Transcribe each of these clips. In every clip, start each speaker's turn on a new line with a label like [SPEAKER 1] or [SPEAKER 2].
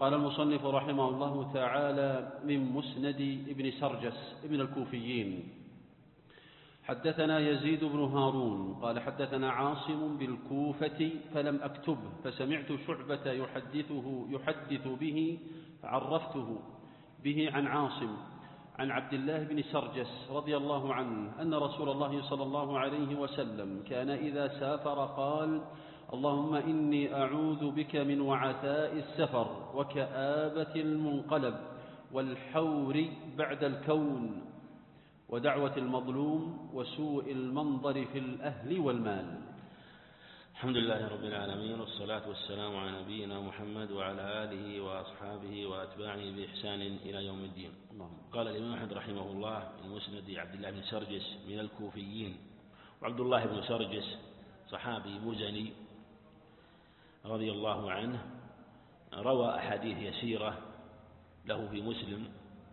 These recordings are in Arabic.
[SPEAKER 1] قال المصنف رحمه الله تعالى: من مسند ابن سرجس ابن الكوفيين. حدثنا يزيد بن هارون قال حدثنا عاصم بالكوفة فلم أكتبه، فسمعت شعبة يحدث به فعرفته به عن عاصم عن عبد الله بن سرجس رضي الله عنه أن رسول الله صلى الله عليه وسلم كان إذا سافر قال: اللهم إني أعوذ بك من وعثاء السفر وكآبة المنقلب والحور بعد الكون ودعوة المظلوم وسوء المنظر في الأهل والمال.
[SPEAKER 2] الحمد لله رب العالمين، والصلاة والسلام على نبينا محمد وعلى آله وأصحابه وأتباعه بإحسان إلى يوم الدين. قال الإمام أحمد رحمه الله: من مسند عبد الله بن سرجس من الكوفيين. وعبد الله بن سرجس صحابي مزني رضي الله عنه، روى أحاديث يسيرة له في مسلم،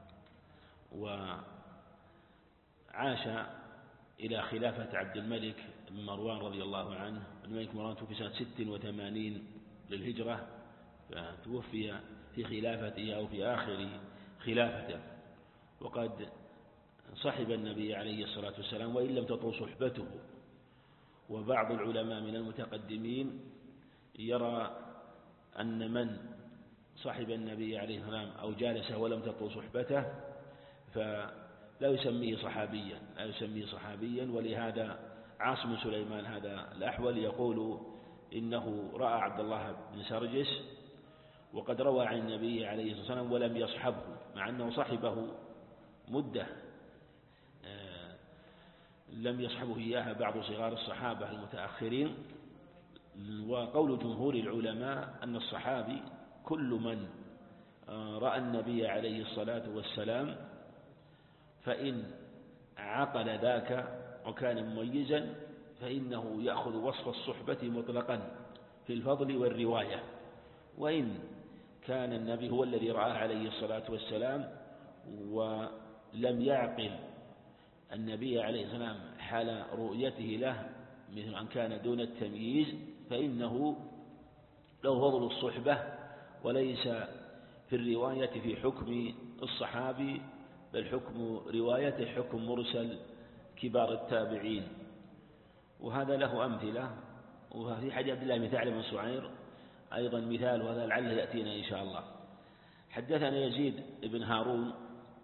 [SPEAKER 2] وعاش إلى خلافة عبد الملك بن مروان رضي الله عنه. الملك مروان توفي سنة 86 للهجرة، فتوفي في خلافته أو في آخر خلافته، وقد صحب النبي عليه الصلاة والسلام وإن لم تطل صحبته. وبعض العلماء من المتقدمين يرى أن من صحب النبي عليه الصلاة والسلام أو جالسه ولم تطل صحبته فلا يسميه صحابيا، ولهذا عاصم سليمان هذا الأحول يقول إنه رأى عبد الله بن سرجس وقد روى عن النبي عليه الصلاة والسلام ولم يصحبه، مع أنه صحبه مدة لم يصحبه إياها بعض صغار الصحابة المتأخرين. وقول جمهور العلماء أن الصحابي كل من رأى النبي عليه الصلاة والسلام فإن عقل ذاك وكان مميزا فإنه يأخذ وصف الصحبة مطلقا في الفضل والرواية، وإن كان النبي هو الذي رآه عليه الصلاة والسلام ولم يعقل النبي عليه الصلاة والسلام حال رؤيته له مثل أن كان دون التمييز فإنه له فضل الصحبة، وليس في الرواية في حكم الصحابي بل حكم روايته حكم مرسل كبار التابعين. وهذا له أمثلة، وفي حديث عبد الله بن ثعلب بن سعير أيضا مثال، وهذا لعله يأتينا إن شاء الله. حدثنا يزيد بن هارون.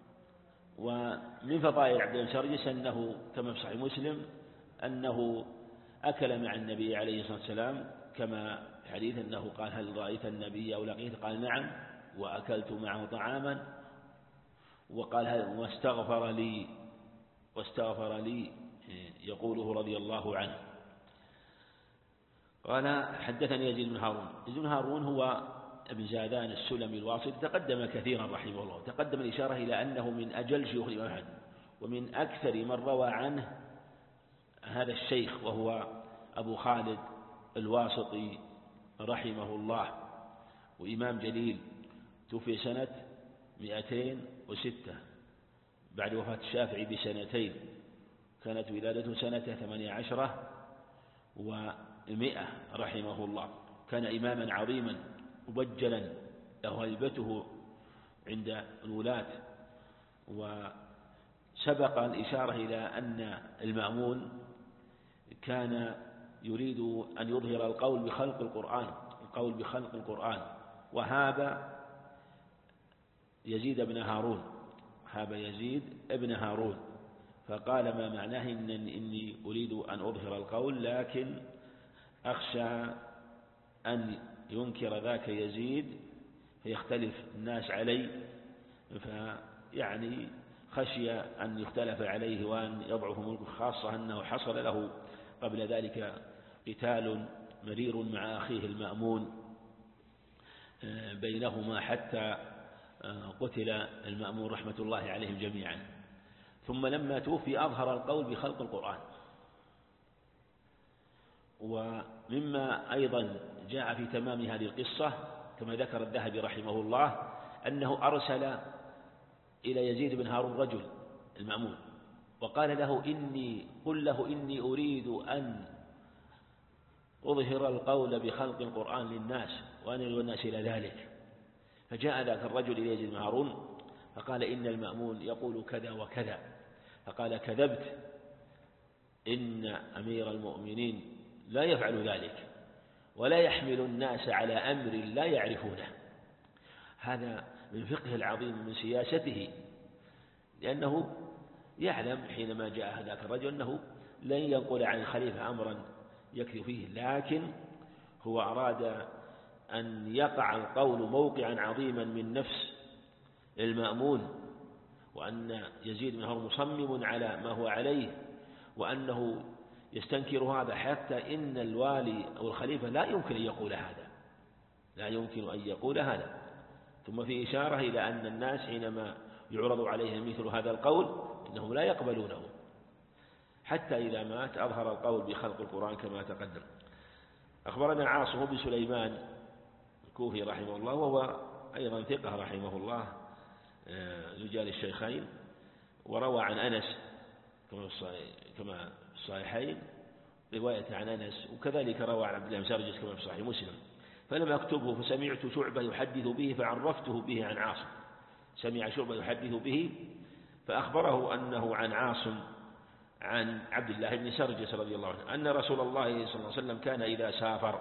[SPEAKER 2] ومن فضائل عبد الله بن سرجس أنه كما في صحيح مسلم أنه أكل مع النبي عليه الصلاة والسلام، كما في حديث أنه قال: هل رأيت النبي أو لقيته؟ قال: نعم، وأكلت معه طعاما. وقال: هل واستغفر لي يقوله رضي الله عنه. قال: حدثني يزيد بن هارون. يزيد بن هارون هو ابن زادان السلمي الواسطي، تقدم كثيرا رحمه الله. تقدم الإشارة إلى أنه من أجل شيوخ الإمام أحمد ومن أكثر من روى عنه هذا الشيخ، وهو أبو خالد الواسطي رحمه الله، وإمام جليل، توفي سنة 206 بعد وفاة الشافعي بسنتين، كانت ولادته سنة 18 و100 رحمه الله. كان إماما عظيما مبجلا له هيبته عند الولاة. وسبق الإشارة إلى أن المأمون كان يريد أن يظهر القول بخلق القرآن، وهاب يزيد ابن هارون، فقال: ما معناه إني أريد أن أظهر القول، لكن أخشى أن ينكر ذاك يزيد فيختلف الناس علي، فيعني خشي أن يختلف عليه وأن يضعف ملكه، خاصة أنه حصل له قبل ذلك قتال مرير مع أخيه المأمون بينهما حتى قتل المأمون رحمة الله عليهم جميعا. ثم لما توفي أظهر القول بخلق القرآن. ومما أيضا جاء في تمام هذه القصة كما ذكر الذهبي رحمه الله أنه أرسل إلى يزيد بن هارون رجل المأمون وقال له: قل له إني أريد أن أظهر القول بخلق القرآن للناس وأن يدعو الناس إلى ذلك. فجاء ذاك الرجل إلى يزيد بن هارون فقال إن المأمون يقول كذا وكذا، فقال كذبت، إن أمير المؤمنين لا يفعل ذلك ولا يحمل الناس على أمر لا يعرفونه. هذا من فقه العظيم من سياسته، لأنه يعلم حينما جاء ذاك الرجل أنه لن ينقل عن الخليفة أمرا يكثر فيه، لكن هو أراد أن يقع القول موقعا عظيما من نفس المأمون، وأن يزيد بن هارون مصمم على ما هو عليه، وأنه يستنكر هذا، حتى إن الوالي أو الخليفة لا يمكن أن يقول هذا، لا يمكن أن يقول هذا. ثم في إشارة إلى أن الناس حينما يعرض عليهم مثل هذا القول إنهم لا يقبلونه، حتى إذا مات أظهر القول بخلق القرآن كما تقدم. أخبرنا عاصم بن سليمان الكوفي رحمه الله، وهو أيضا ثقة رحمه الله رجال الشيخين، وروى عن أنس كما في الصحيحين رواية عن أنس، وكذلك روى عن عبد الله بن سرجس كما في صحيح مسلم. فلم أكتبه فسمعت شعبة يحدث به فعرفته به عن عاصم، سمع شعبة يحدث به فأخبره أنه عن عاصم عن عبد الله بن سرجس رضي الله عنه أن رسول الله صلى الله عليه وسلم كان إذا سافر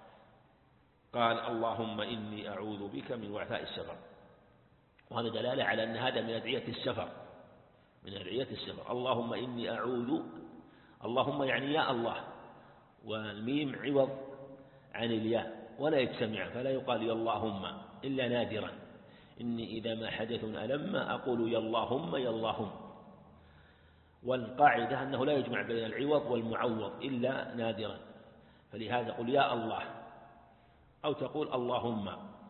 [SPEAKER 2] قال اللهم إني أعوذ بك من وعثاء السفر. وهذا دلالة على أن هذا من أدعية السفر، من أدعية السفر. اللهم إني أعوذ، اللهم يعني يا الله، والميم عوض عن الياء ولا يجتمع، فلا يقال يا اللهم إلا نادرا. إني إذا ما حدث ألم أقول يا اللهم يا اللهم، والقاعدة أنه لا يجمع بين العوض والمعوض إلا نادرا، فلهذا قل يا الله أو تقول اللهم.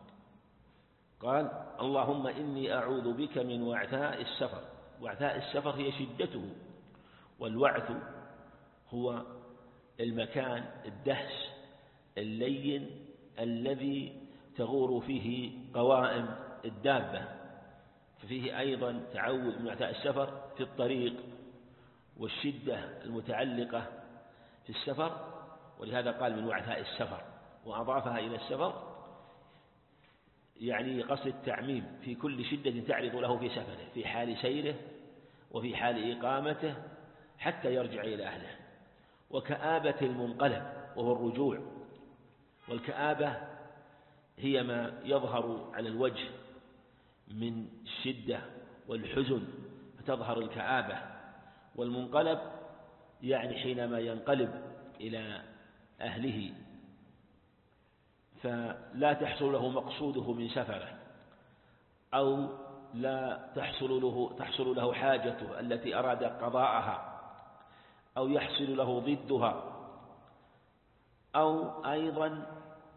[SPEAKER 2] قال اللهم إني أعوذ بك من وعثاء السفر. وعثاء السفر هي شدته، والوعث هو المكان الدهس اللين الذي تغور فيه قوائم الدابة، ففيه أيضا تعوذ من وعثاء السفر في الطريق والشدة المتعلقة في السفر، ولهذا قال من وعثاء السفر وأضافها إلى السفر، يعني قصد التعميم في كل شدة تعرض له في سفره، في حال سيره وفي حال إقامته حتى يرجع إلى أهله. وكآبة المنقلب وهو الرجوع، والكآبة هي ما يظهر على الوجه من الشدة والحزن فتظهر الكآبة، والمنقلب يعني حينما ينقلب إلى أهله فلا تحصل له مقصوده من سفره، أو لا تحصل له حاجته التي أراد قضاءها، أو يحصل له ضدها، أو أيضا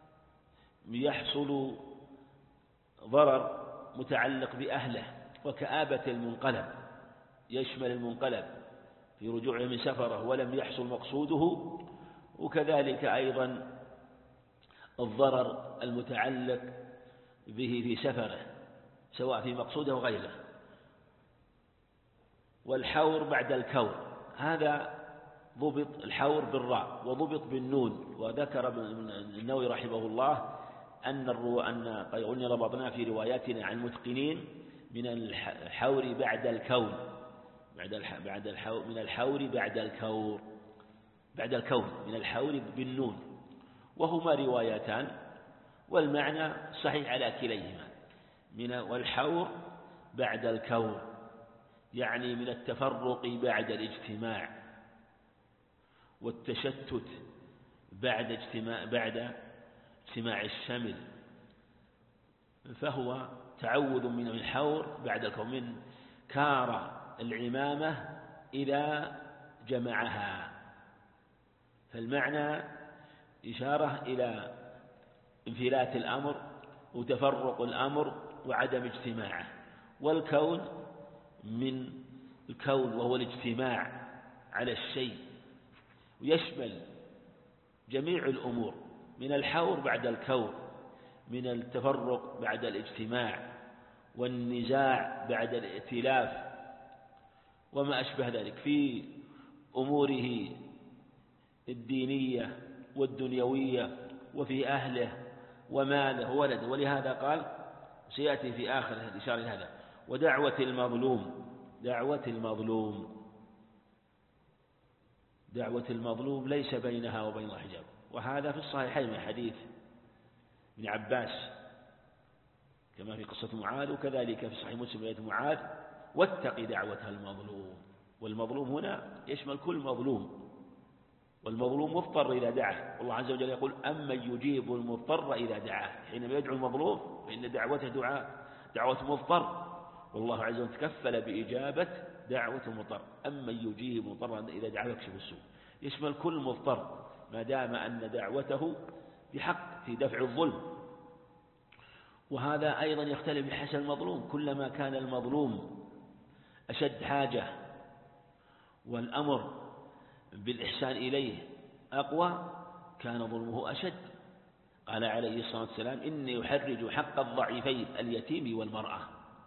[SPEAKER 2] يحصل ضرر متعلق بأهله. وكآبة المنقلب يشمل المنقلب في رجوعه من سفره ولم يحصل مقصوده، وكذلك أيضا الضرر المتعلق به في سفره سواء في مقصوده وغيره. والحور بعد الكور، هذا ضبط الحور بالراء وضبط بالنون. وذكر النووي رحمه الله أن قلنا ربطنا في رواياتنا عن متقنين من الحور بعد الكون، من الحور بعد الكون من الحور بالنون، وهما روايتان والمعنى صحيح على كليهما. والحور بعد الكون يعني من التفرق بعد الاجتماع، والتشتت بعد اجتماع الشمل، فهو تعوذ من الحور بعد الكون، من كار العمامة إذا جمعها. فالمعنى إشارة إلى انفلات الأمر وتفرق الأمر وعدم اجتماعه. والكون من الكون وهو الاجتماع على الشيء، ويشمل جميع الأمور، من الحور بعد الكون، من التفرق بعد الاجتماع، والنزاع بعد الائتلاف، وما أشبه ذلك في أموره الدينية والدنيوية، وفي أهله وماله وولده. ولهذا قال سيأتي في آخر الإشارة هذا. ودعوة المظلوم ليس بينها وبين الله حجاب، وهذا في الصحيحين من حديث ابن عباس كما في قصة معاذ، وكذلك في صحيح مسلم رواية معاذ: واتق دعوة المظلوم. والمظلوم هنا يشمل كل مظلوم، والمظلوم مضطر إذا دعاه، والله عز وجل يقول: أمن يجيب المضطر إذا دعاه. حينما يدعو المظلوم فإن دعوته دعوة مضطر، والله عز وجل تكفل بإجابة دعوة المضطر. أمن يجيب المضطر إذا دعاه يكشف السوء، يشمل كل مضطر ما دام أن دعوته بحق في دفع الظلم. وهذا أيضا يختلف بحسب المظلوم، كلما كان المظلوم أشد حاجة والأمر بالإحسان إليه أقوى كان ظلمه أشد. قال عليه الصلاة والسلام: إني يحرج حق الضعيفين اليتيم والمرأة.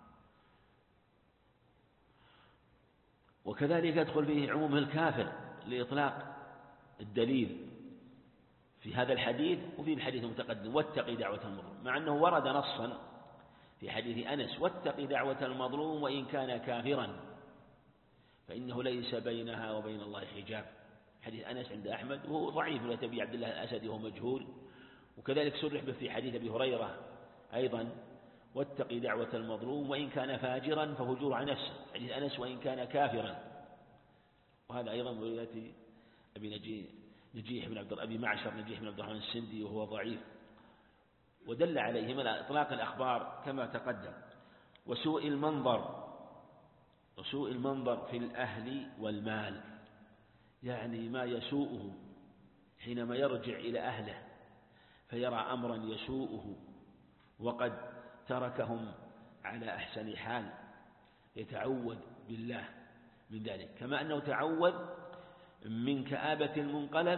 [SPEAKER 2] وكذلك يدخل فيه عموم الكافر لإطلاق الدليل في هذا الحديث وفي الحديث المتقدم: واتق دعوة المظلوم، مع أنه ورد نصا في حديث أنس: واتق دعوة المظلوم وإن كان كافرا فإنه ليس بينها وبين الله حجاب. حديث أنس عند أحمد وهو ضعيف، لا تبي عبد الله الأسدي وهو مجهول. وكذلك صرح به في حديث أبي هريرة أيضا: واتق دعوة المظلوم وإن كان فاجرا ففجور عن نفسه. حديث أنس: وإن كان كافرا. وهذا أيضا من رواية نجيح بن أبي معشر نجيح بن عبد الرحمن السندي وهو ضعيف. ودل عليهم على إطلاق الأخبار كما تقدم. وسوء المنظر في الأهل والمال، يعني ما يسوءه حينما يرجع إلى أهله فيرى أمرا يسوءه وقد تركهم على أحسن حال، يتعوذ بالله من ذلك، كما أنه تعوذ من كآبة المنقلب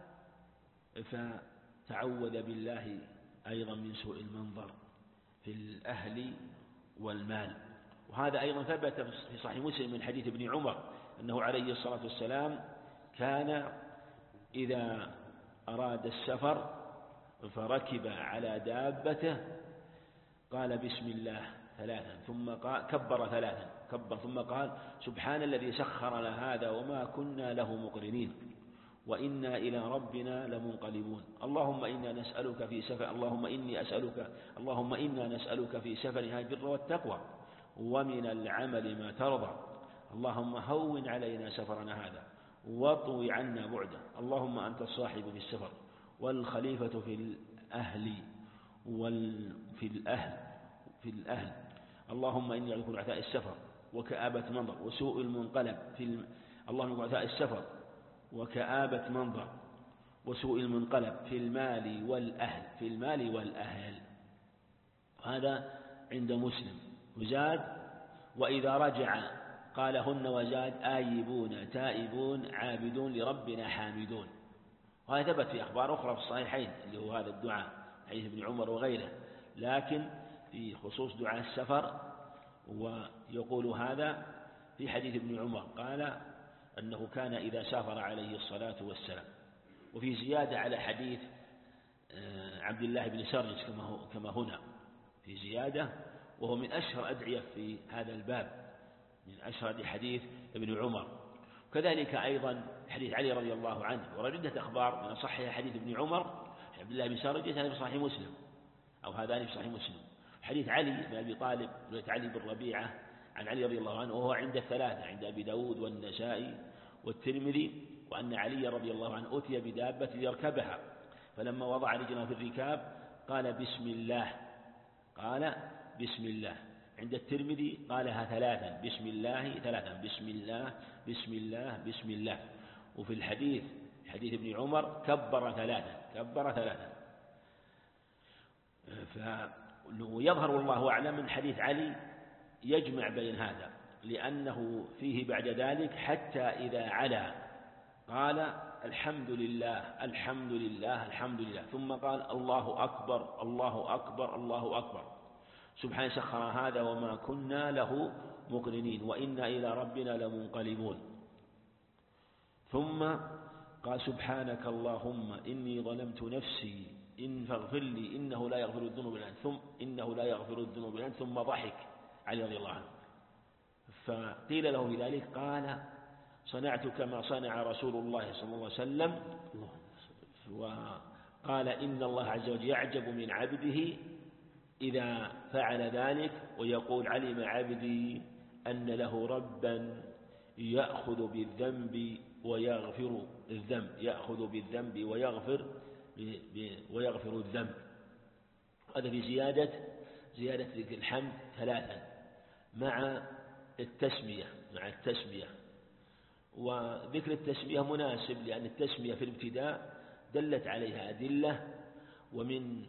[SPEAKER 2] فتعوذ بالله أيضا من سوء المنظر في الأهل والمال. وهذا أيضا ثبت في صحيح مسلم من حديث ابن عمر أنه عليه الصلاة والسلام كان إذا أراد السفر فركب على دابته قال: بسم الله ثلاثا، ثم كبر ثلاثا، ثم قال: سبحان الذي سخر لنا هذا وما كنا له مقرنين وإنا إلى ربنا لمنقلبون. اللهم إنا نسألك في سفر اللهم إنا نسألك في سفرها البر والتقوى ومن العمل ما ترضى. اللهم هون علينا سفرنا هذا واطوي عنا بعده. اللهم أنت الصاحب في السفر والخليفة في الأهل. اللهم إني أعوذ بك من عثاء السفر وكآبة منظر وسوء المنقلب اللهم من عثاء السفر وكآبة منظر وسوء المنقلب في المال والأهل. هذا عند مسلم. وزاد: وإذا رجع قالهن، وزاد: آيبون تائبون عابدون لربنا حامدون. وهذا ثبت في أخبار أخرى في الصحيحين اللي هو هذا الدعاء حديث ابن عمر وغيره، لكن في خصوص دعاء السفر. ويقول هذا في حديث ابن عمر قال أنه كان إذا سافر عليه الصلاة والسلام. وفي زيادة على حديث عبد الله بن سرجس كما هنا في زيادة، وهو من أشهر أدعية في هذا الباب، من أشهر حديث ابن عمر. كذلك أيضا حديث علي رضي الله عنه، وردت أخبار من أصحها حديث ابن عمر عبد الله بن سرجس هذا في صحيح مسلم، أو هذان في صحيح مسلم. حديث علي بن أبي طالب رواية علي بن ربيعة عن علي رضي الله عنه وهو عند الثلاثة، عند أبي داود والنسائي والترمذي، وأن علي رضي الله عنه أتي بدابة ليركبها، فلما وضع رجله في الركاب قال: بسم الله. عند الترمذي قالها ثلاثا: بسم الله ثلاثا، بسم الله بسم الله بسم الله. وفي الحديث حديث ابن عمر كبر ثلاثا. ويظهر والله أعلم من حديث علي يجمع بين هذا، لأنه فيه بعد ذلك حتى إذا علا قال: الحمد لله الحمد لله الحمد لله، ثم قال: الله أكبر الله أكبر الله أكبر، سبحانه سخر هذا وما كنا له مقرنين وإنا إلى ربنا لمنقلبون. ثم قال: سبحانك اللهم إني ظلمت نفسي إن فاغفر لي إنه لا يغفر الذنوب إلا أنت ثم ضحك علي رضي الله عنه. فقيل له بذلك قال صنعت كما صنع رسول الله صلى الله عليه وسلم، وقال إن الله عز وجل يعجب من عبده إذا فعل ذلك ويقول علم عبدي أن له ربا يأخذ بالذنب ويغفر الذنب ويغفر الذنب. هذا في زيادة ذكر الحمد 3 مع التسمية. وذكر التسمية مناسب لأن التسمية في الابتداء دلت عليها أدلة، ومن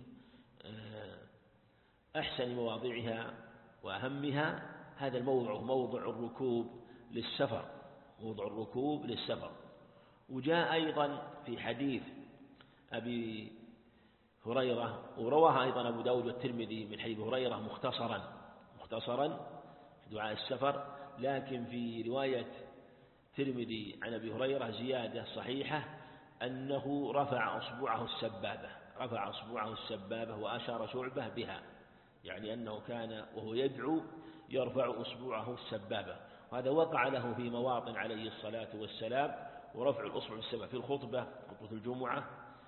[SPEAKER 2] أحسن مواضعها وأهمها هذا الموضع، موضع الركوب للسفر. وجاء أيضا في حديث أبي هريرة، ورواها أيضا أبو داود والترمذي من حديث هريرة مختصرا في دعاء السفر، لكن في رواية الترمذي عن أبي هريرة زيادة صحيحة أنه رفع أصبعه السبابة وأشار شعبة بها، يعني أنه كان وهو يدعو يرفع أصبعه السبابة. وهذا وقع له في مواطن عليه الصلاة والسلام، ورفع الأصبع السبابة في خطبة الجمعة،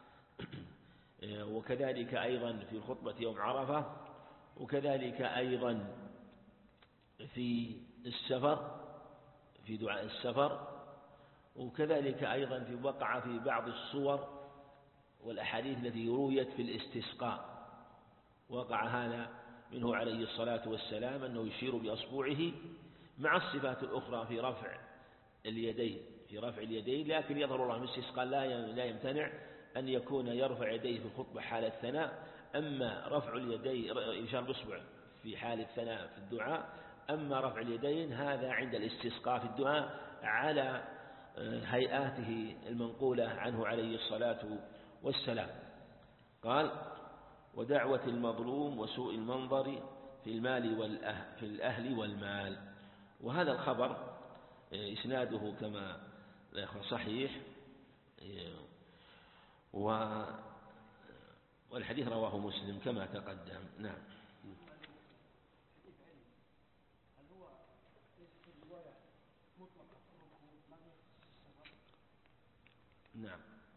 [SPEAKER 2] وكذلك أيضا في خطبة يوم عرفة، وكذلك أيضا في السفر في دعاء السفر، وكذلك أيضا وقع في بعض الصور والأحاديث التي رويت في الاستسقاء، وقع هذا منه عليه الصلاة والسلام أنه يشير بأصبعه مع الصفات الأخرى في رفع اليدين، لكن يظهر الله من الاستسقاء لا يمتنع أن يكون يرفع يديه في الخطبة حال الثناء، أما رفع اليدين إشارة بالإصبع في حال الثناء في الدعاء، أما رفع اليدين هذا عند الاستسقاء في الدعاء على هيئاته المنقولة عنه عليه الصلاة والسلام. قال ودعوة المظلوم وسوء المنظر في الأهل والمال. وهذا الخبر إسناده كما صحيح، والحديث رواه مسلم كما تقدم. نعم. نعم.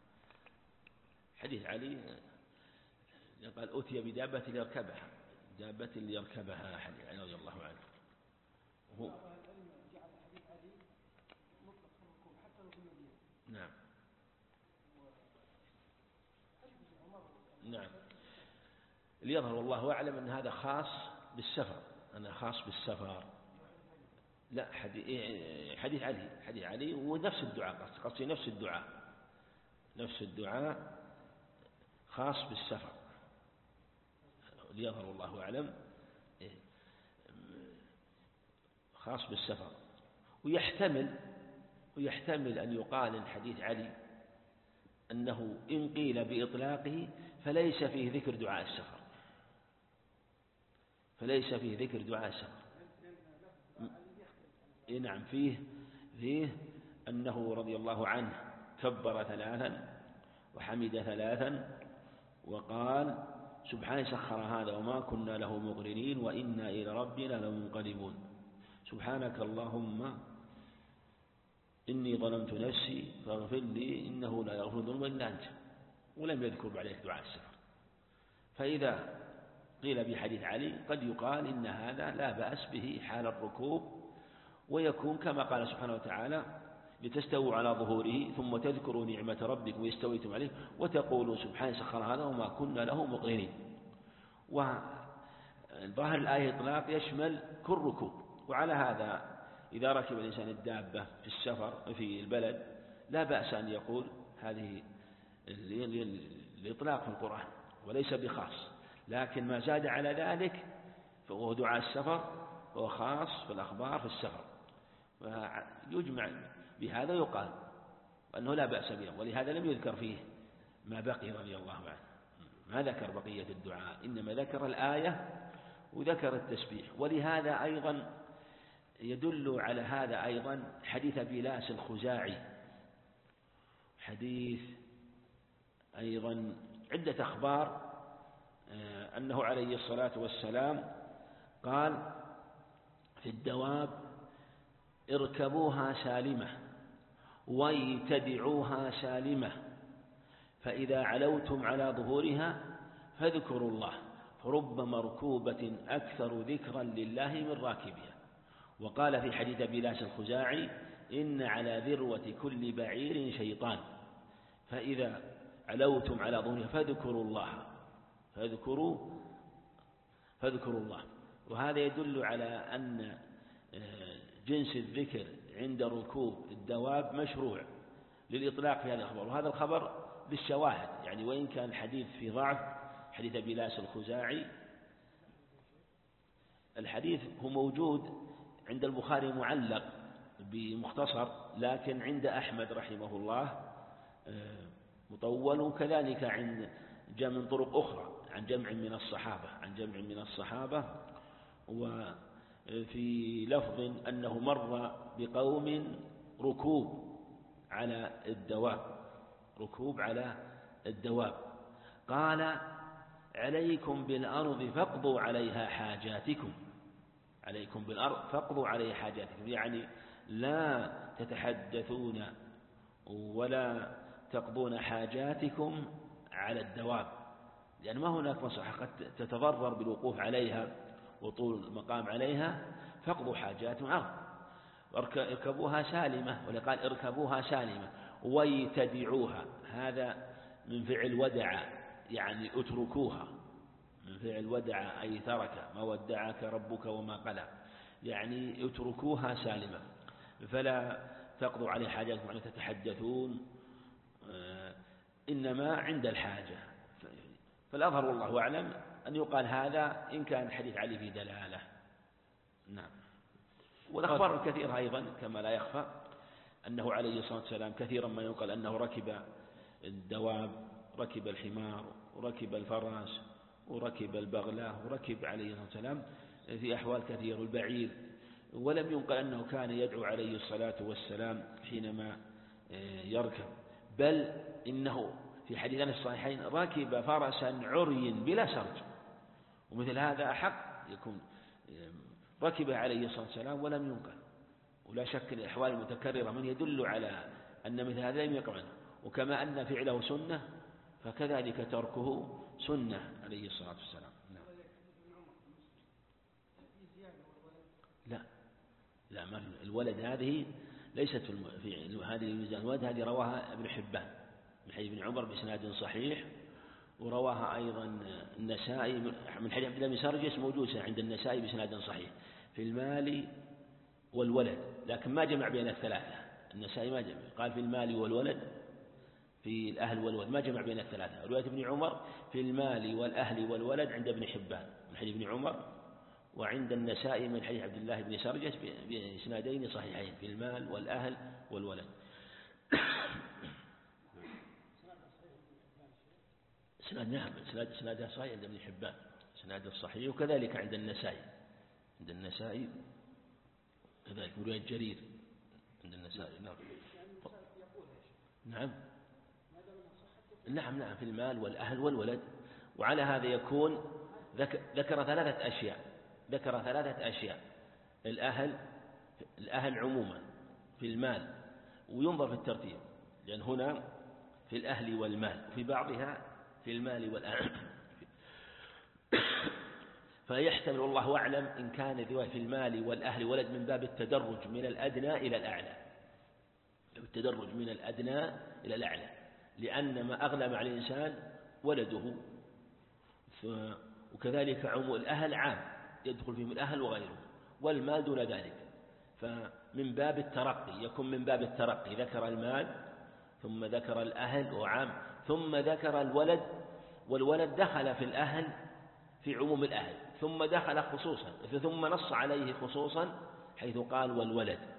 [SPEAKER 2] حديث علي قال أتي بدابة ليركبها حديث علي رضي الله عنه. نعم. نعم. ليظهر والله أعلم أن هذا خاص بالسفر. لا، حديث علي ونفس الدعاء، قصدي نفس الدعاء خاص بالسفر، ليظهر الله أعلم خاص بالسفر. ويحتمل أن يقال إن حديث علي أنه إن قيل بإطلاقه فليس فيه ذكر دعاء السفر. نعم، فيه أنه رضي الله عنه كبر 3 وحمد 3 وقال سبحان سخر هذا وما كنا له مقرنين وإنا إلى ربنا لمنقلبون، سبحانك اللهم إني ظلمت نفسي فاغفر لي إنه لا يغفر الذنوب إلا أنت، ولم يذكر بعد دعاء السفر. فإذا قيل بحديث علي قد يقال إن هذا لا بأس به حال الركوب، ويكون كما قال سبحانه وتعالى لتستووا على ظهوره ثم تذكروا نعمة ربكم واستويتم عليه وتقولوا سبحان سخر هذا وما كنا له مقرنين. وظاهر الآية إطلاق يشمل كل ركوب، وعلى هذا إذا ركب الإنسان الدابة في السفر في البلد لا بأس أن يقول هذه الإطلاق في القرآن وليس بخاص، لكن ما زاد على ذلك فهو دعاء السفر وهو خاص في الأخبار في السفر، فيجمع بهذا يقال أنه لا بأس به، ولهذا لم يذكر فيه ما بقي رضي الله عنه، ما ذكر بقية الدعاء، إنما ذكر الآية وذكر التسبيح. ولهذا أيضا يدل على هذا أيضا حديث بلاس الخزاعي، حديث أيضا عدة أخبار أنه عليه الصلاة والسلام قال في الدواب: اركبوها سالمة ويتبعوها سالمة، فإذا علوتم على ظهورها فاذكروا الله، فرب مركوبة أكثر ذكرا لله من راكبها. وقال في حديث بلاس الخزاعي: إن على ذروة كل بعير شيطان، فإذا علوتم على ظهورها فاذكروا الله، فاذكروا الله. وهذا يدل على أن جنس الذكر عند ركوب الدواب مشروع للإطلاق في هذا الخبر. وهذا الخبر بالشواهد، يعني وإن كان الحديث في ضعف، حديث بلاس الخزاعي، الحديث هو موجود عند البخاري معلق بمختصر، لكن عند أحمد رحمه الله مطول، وكذلك عند جاء من طرق أخرى عن جمع من الصحابة، وفي لفظ أنه مر بقوم ركوب على الدواب، قال: عليكم بالأرض فاقضوا عليها حاجاتكم، يعني لا تتحدثون ولا تقضون حاجاتكم على الدواب، لأن ما هناك مصلحة، قد تتضرر بالوقوف عليها وطول المقام عليها، فاقضوا حاجاتكم اركبوها سالمة. ولقال اركبوها سالمة ويتبعوها، هذا من فعل ودع، يعني اتركوها، من فعل ودع أي ترك، ما ودعك ربك وما قلى، يعني اتركوها سالمة، فلا تقضوا عليه حاجاتكم ولا تتحدثون، إنما عند الحاجة. فالأظهر والله أعلم أن يقال هذا إن كان حديث علي في دلالة. نعم. والأخبار الكثيرة أيضا كما لا يخفى أنه عليه الصلاة والسلام كثيرا ما يقال أنه ركب الدواب، ركب الحمار، وركب الفرس، وركب البغلة، وركب عليه الصلاة والسلام في أحوال كثيرة، البعير. ولم ينقل أنه كان يدعو عليه الصلاة والسلام حينما يركب، بل إنه في حديثين الصحيحين ركب فرسا عري بلا سرج، ومثل هذا أحق يكون ركب عليه الصلاة والسلام ولم ينقل. ولا شك أن الأحوال المتكررة من يدل على أن مثل هذا لم يقع منه، وكما أن فعله سنة فكذلك تركه سنة عليه الصلاة والسلام. لا ما في الولد، هذه ليست في هذه الميزان. الولد هذه رواها ابن حبان من حديث ابن عمر بإسناد صحيح، ورواها أيضا النسائي من حديث عبد الله بن سرجس، موجودة عند النسائي بإسناد صحيح في المال والولد، لكن ما جمع بين الثلاثة. النسائي ما جمع، قال في المال والولد، في الأهل والولد، ما جمع بين الثلاثة. رواية ابن عمر في المال والأهل والولد عند ابن حبان من حديث ابن عمر، وعند النسائي من حديث عبد الله بن سرجس بإسنادين صحيحين في المال والأهل والولد. نعم، إسناد صحيح عند ابن حبان، إسناد الصحيح، وكذلك عند النسائي كذلك رواية جرير عند النسائي. نعم في المال والأهل والولد. وعلى هذا يكون ذكر ثلاثة أشياء: الأهل عموما في المال، وينظر في الترتيب، لأن هنا في الأهل والمال، وفي بعضها في المال والأهل، فيحتمل الله أعلم إن كان الرواية في المال والأهل والولد من باب التدرج من الأدنى إلى الأعلى، لأن ما أغلب على الإنسان ولده، وكذلك عموم الأهل عام يدخل فيهم الأهل وغيره، والمال دون ذلك، فمن باب الترقي يكون من باب الترقي، ذكر المال ثم ذكر الأهل وعام، ثم ذكر الولد، والولد دخل في الأهل في عموم الأهل، ثم دخل خصوصا، ثم نص عليه خصوصا حيث قال والولد.